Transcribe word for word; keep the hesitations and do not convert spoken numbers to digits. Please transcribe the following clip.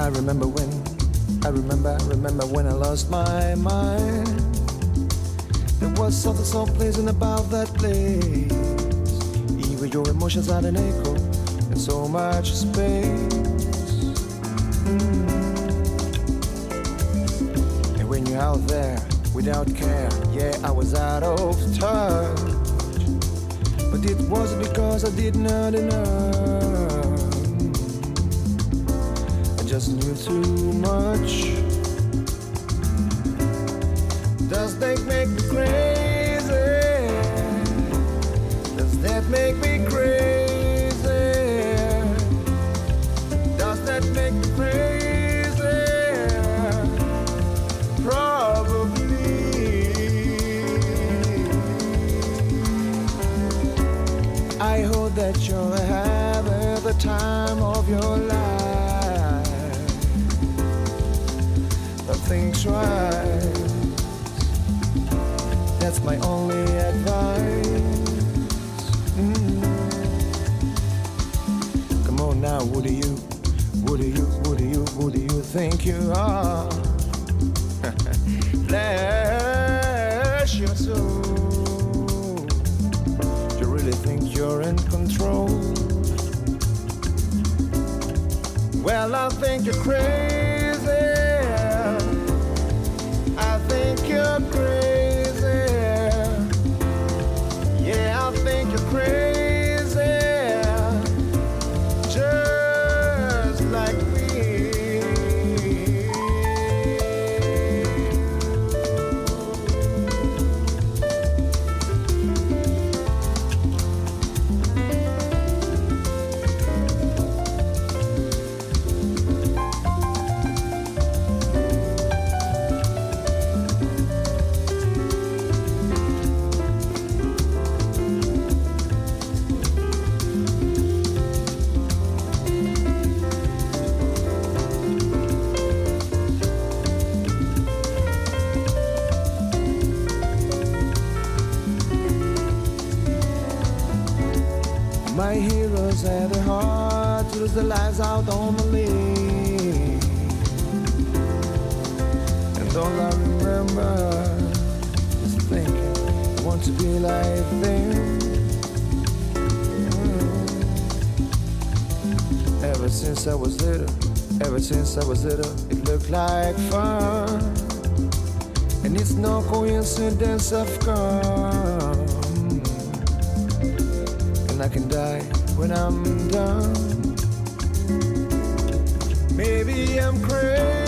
I remember when, I remember, remember when I lost my mind. There was something so pleasant about that place. Even your emotions had an echo and so much space. Mm. And when you're out there without care, yeah, I was out of touch. But it wasn't because I did not enough. I just knew too much. Does that make me crazy? Does that make me crazy? Does that make me crazy? Probably. I hope that you're having the time of your life. But think twice. That's my only advice. Mm. Come on now, who do you, who do you, who do you, who do you think you are? Bless your soul. You really think you're in control? Well, I think you're crazy. I think you're crazy. I think you're crazy, just like me. My heroes had a heart to lose their lives out on the lake. And all I remember is thinking I want to be like them. Mm. Ever since I was little, ever since I was little, it looked like fun. And it's no coincidence I've come. And I can die when I'm done. Maybe I'm crazy.